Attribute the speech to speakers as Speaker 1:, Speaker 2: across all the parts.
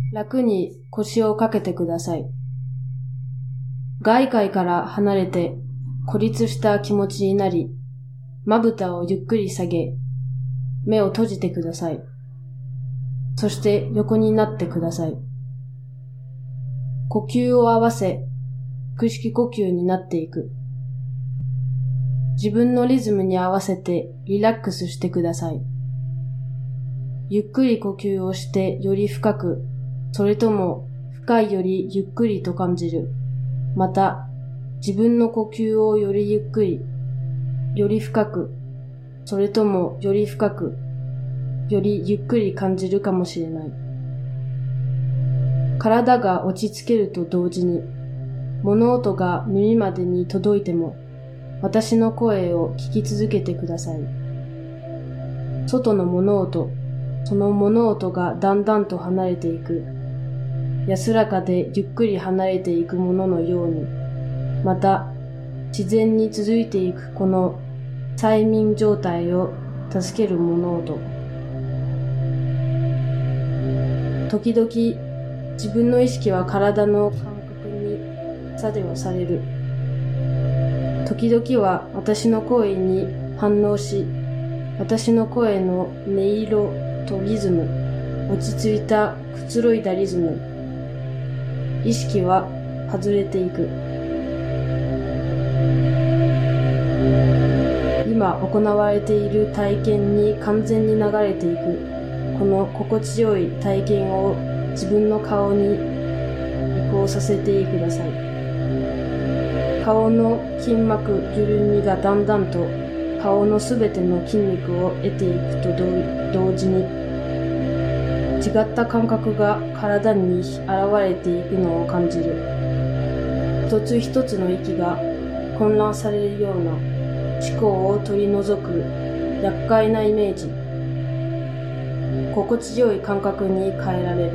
Speaker 1: 楽に腰をかけてください。外界から離れて孤立した気持ちになり、まぶたをゆっくり下げ、目を閉じてください。そして横になってください。呼吸を合わせ、腹式呼吸になっていく。自分のリズムに合わせてリラックスしてください。ゆっくり呼吸をしてより深く、それとも深いよりゆっくりと感じる。また、自分の呼吸をよりゆっくり、より深く、それともより深く、よりゆっくり感じるかもしれない。体が落ち着けると同時に、物音が耳までに届いても、私の声を聞き続けてください。外の物音、その物音がだんだんと離れていく。安らかでゆっくり離れていくもののように、また自然に続いていくこの催眠状態を助ける物音。時々自分の意識は体の感覚に作用される。時々は私の声に反応し、私の声の音色とリズム、落ち着いたくつろいだリズム、意識は外れていく。今行われている体験に完全に流れていく。この心地よい体験を自分の顔に移行させてください。顔の筋膜緩みがだんだんと顔のすべての筋肉を得ていくと同時に、違った感覚が体に現れていくのを感じる。一つ一つの息が混乱されるような思考を取り除く厄介なイメージ。心地よい感覚に変えられ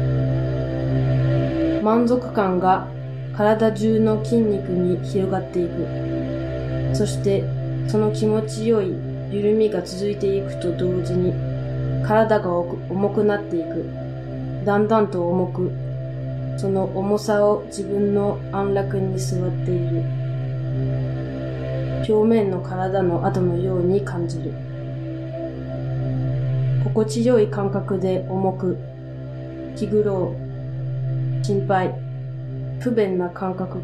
Speaker 1: る。満足感が体中の筋肉に広がっていく。そしてその気持ちよい緩みが続いていくと同時に、体が重くなっていく。だんだんと重く、その重さを自分の安楽に座っている。表面の体の跡のように感じる。心地よい感覚で重く、気苦労、心配、不便な感覚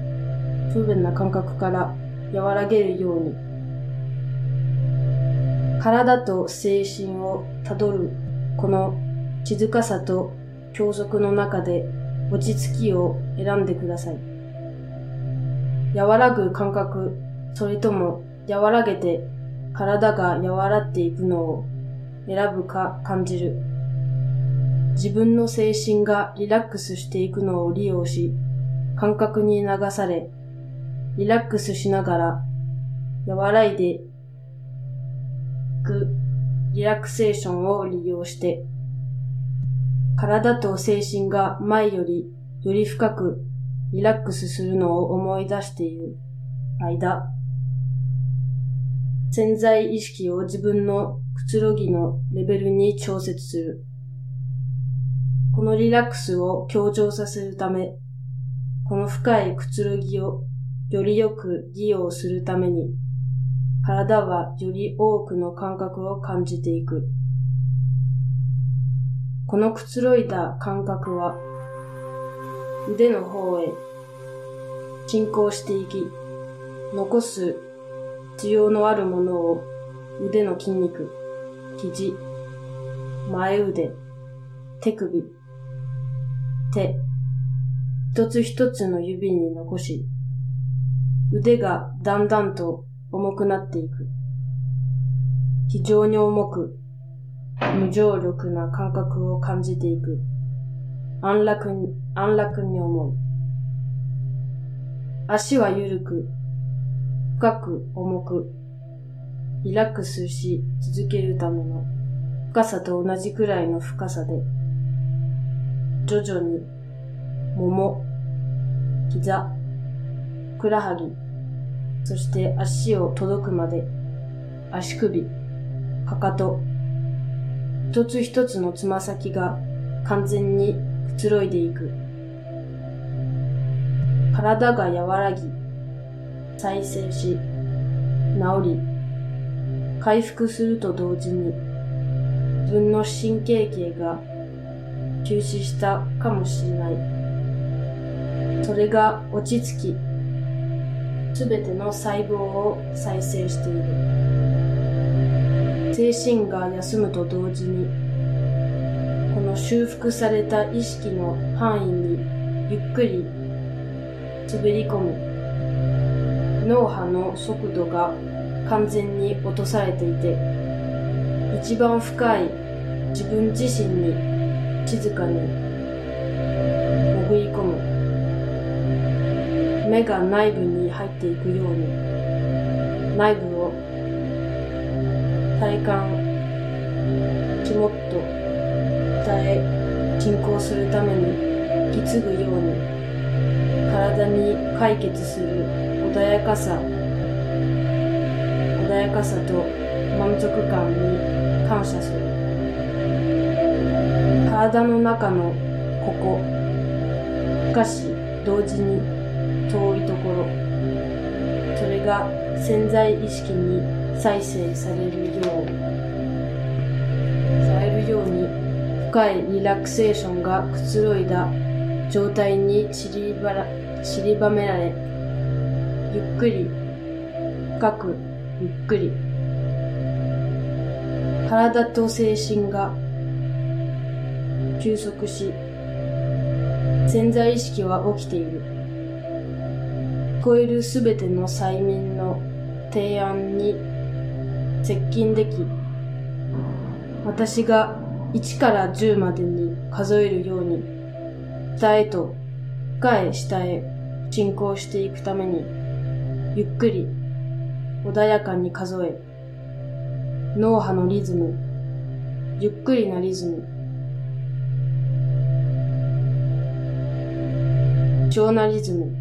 Speaker 1: から和らげるように、体と精神をたどるこの静かさと教則の中で落ち着きを選んでください。和らぐ感覚、それとも和らげて体が和らっていくのを選ぶか感じる。自分の精神がリラックスしていくのを利用し、感覚に流され、リラックスしながら和らいでいくリラクセーションを利用して、体と精神が前よりより深くリラックスするのを思い出している間、潜在意識を自分のくつろぎのレベルに調節する。このリラックスを強調させるため、この深いくつろぎをよりよく利用するために、体はより多くの感覚を感じていく。このくつろいだ感覚は、腕の方へ進行していき、残す必要のあるものを腕の筋肉、肘、前腕、手首、手、一つ一つの指に残し、腕がだんだんと重くなっていく。非常に重く、無重力な感覚を感じていく。安楽に思う。足は緩く、深く重く、リラックスし続けるための深さと同じくらいの深さで、徐々に、もも、膝、ふくらはぎ、そして足を届くまで、足首、かかと、一つ一つのつま先が完全にくつろいでいく。体が和らぎ、再生し、治り、回復すると同時に、自分の神経系が休止したかもしれない。それが落ち着き、すべての細胞を再生している。精神が休むと同時に、この修復された意識の範囲にゆっくり滑り込み、脳波の速度が完全に落とされていて、一番深い自分自身に静かに潜り込む。目が内部に入っていくように、内部を体感、肝っと下へ進行するために引き継ぐように、体に解決する穏やかさと満足感に感謝する。体の中のここ、しかし同時に遠いところ、それが潜在意識に再生されるように深いリラクセーションがくつろいだ状態に散りばめられ、ゆっくり、深く、ゆっくり、体と精神が休息し、潜在意識は起きている。聞こえるすべての催眠の提案に接近でき、私が1から10までに数えるように、下へと深い下へ進行していくために、ゆっくり穏やかに数え、脳波のリズム、ゆっくりなリズム、超なリズム、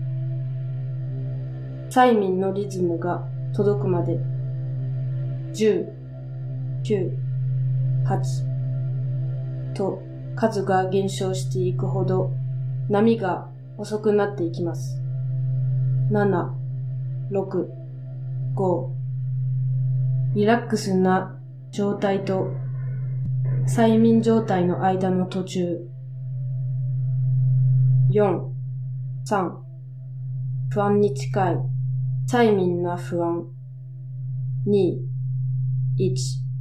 Speaker 1: 催眠のリズムが届くまで、10、9、8と数が減少していくほど波が遅くなっていきます。7、6、5、リラックスな状態と催眠状態の間の途中。4、3、不安に近い催眠な不安。2、1。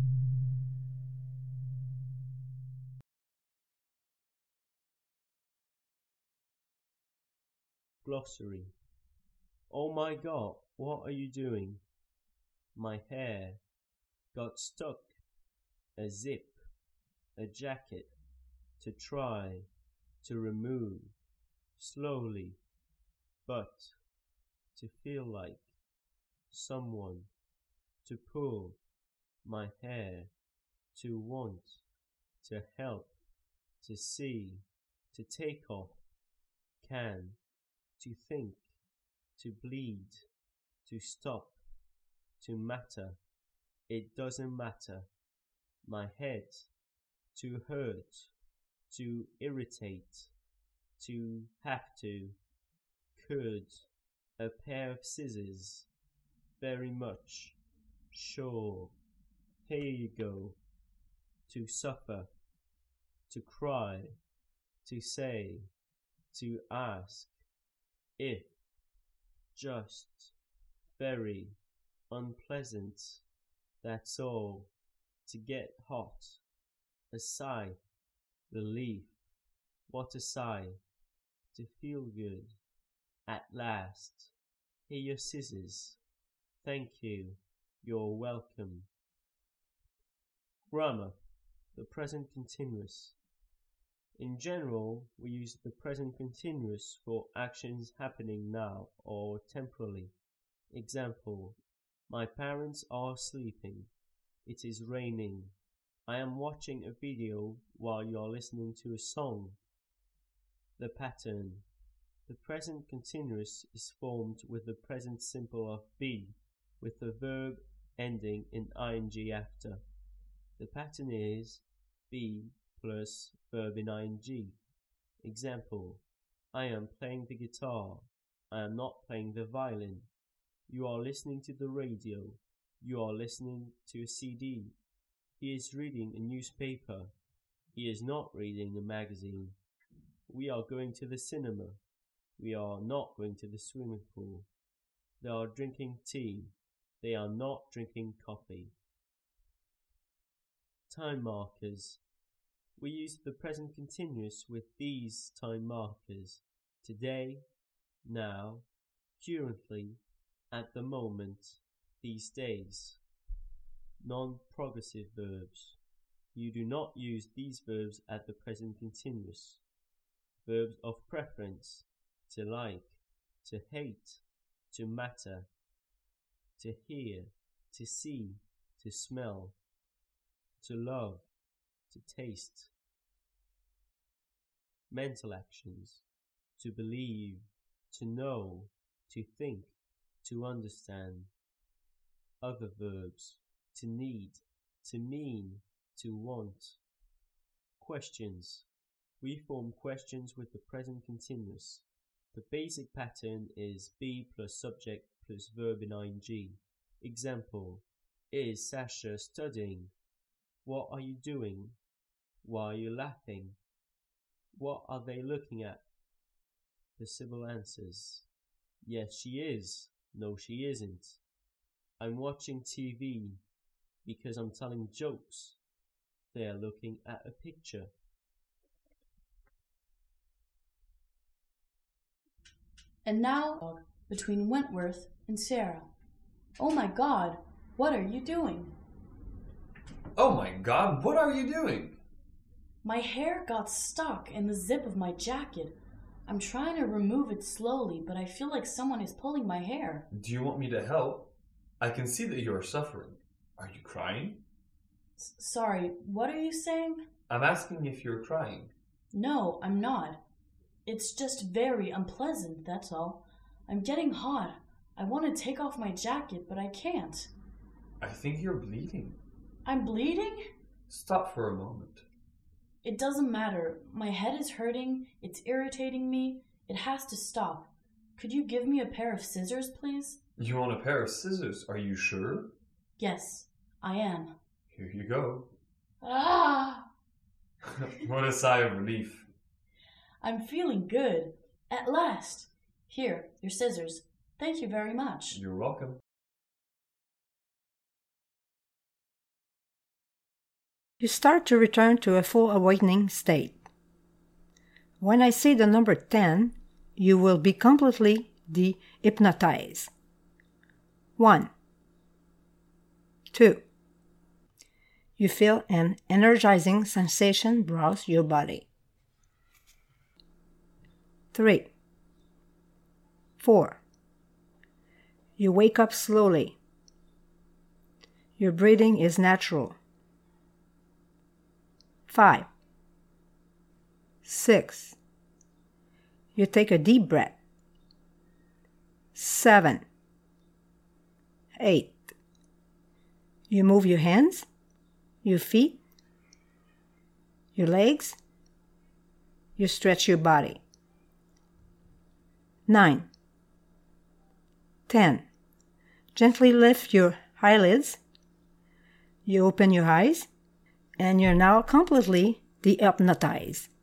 Speaker 2: Glossary. Oh my God, what are you doing? My hair got stuck. A zip, a jacket, to try, to remove, slowly, but to feel like someone, to pull my hair, to want, to help, to see, to take off, can, to think, to bleed, to stop, to matter, it doesn't matter, my head, to hurt, to irritate, to have to, could, a pair of scissors, very much, sure, here you go, to suffer, to cry, to say, to ask, if, just, very, unpleasant, that's all, to get hot, a sigh, relief, what a sigh, to feel good, at last, here your scissors, thank you, you're welcome. Grammar, the present continuous. In general, we use the present continuous for actions happening now or temporally. Example, my parents are sleeping. It is raining. I am watching a video while you're listening to a song. The pattern. The present continuous is formed with the present simple of be, with the verb ending in ing after. The pattern is be plus verb in ing. Example, I am playing the guitar. I am not playing the violin. You are listening to the radio. You are listening to a CD. He is reading a newspaper. He is not reading a magazine. We are going to the cinema. We are not going to the swimming pool. They are drinking tea. They are not drinking coffee. Time markers. We use the present continuous with these time markers: today, now, currently, at the moment, these days. Non-progressive verbs. You do not use these verbs at the present continuous. Verbs of preference: to like, to hate, to matter, to hear, to see, to smell, to love, to taste. Mental actions: to believe, to know, to think, to understand. Other verbs: to need, to mean, to want. Questions. We form questions with the present continuous. The basic pattern is be plus subject plus verb in ing. Example, is Sasha studying? What are you doing? Why are you laughing? What are they looking at? The civil answers: yes, she is. No, she isn't. I'm watching TV because I'm telling jokes. They are looking at a picture.
Speaker 1: And now, between Wentworth and Sarah. Oh my God, what are you doing?
Speaker 3: Oh my God, what are you doing?
Speaker 1: My hair got stuck in the zip of my jacket. I'm trying to remove it slowly, but I feel like someone is pulling my hair.
Speaker 3: Do you want me to help? I can see that you are suffering. Are you crying?
Speaker 1: Sorry, what are you saying?
Speaker 3: I'm asking if you're crying.
Speaker 1: No, I'm not. It's just very unpleasant, that's all. I'm getting hot. I want to take off my jacket, but I can't.
Speaker 3: I think you're bleeding.
Speaker 1: I'm bleeding?
Speaker 3: Stop for a moment.
Speaker 1: It doesn't matter. My head is hurting. It's irritating me. It has to stop. Could you give me a pair of scissors, please?
Speaker 3: You want a pair of scissors, are you sure?
Speaker 1: Yes, I am.
Speaker 3: Here you go.
Speaker 1: Ah!
Speaker 3: What a sigh of relief.
Speaker 1: I'm feeling good. At last. Here, your scissors. Thank you very much.
Speaker 3: You're welcome.
Speaker 4: You start to return to a full awakening state. When I say the number 10, you will be completely de-hypnotized. 1, 2. You feel an energizing sensation browse your body. 3, 4. You wake up slowly. Your breathing is natural. 5, 6. You take a deep breath. 7, 8. You move your hands, your feet, your legs. You stretch your body. 9, 10. Gently lift your eyelids. You open your eyes, and you're now completely de-hypnotized.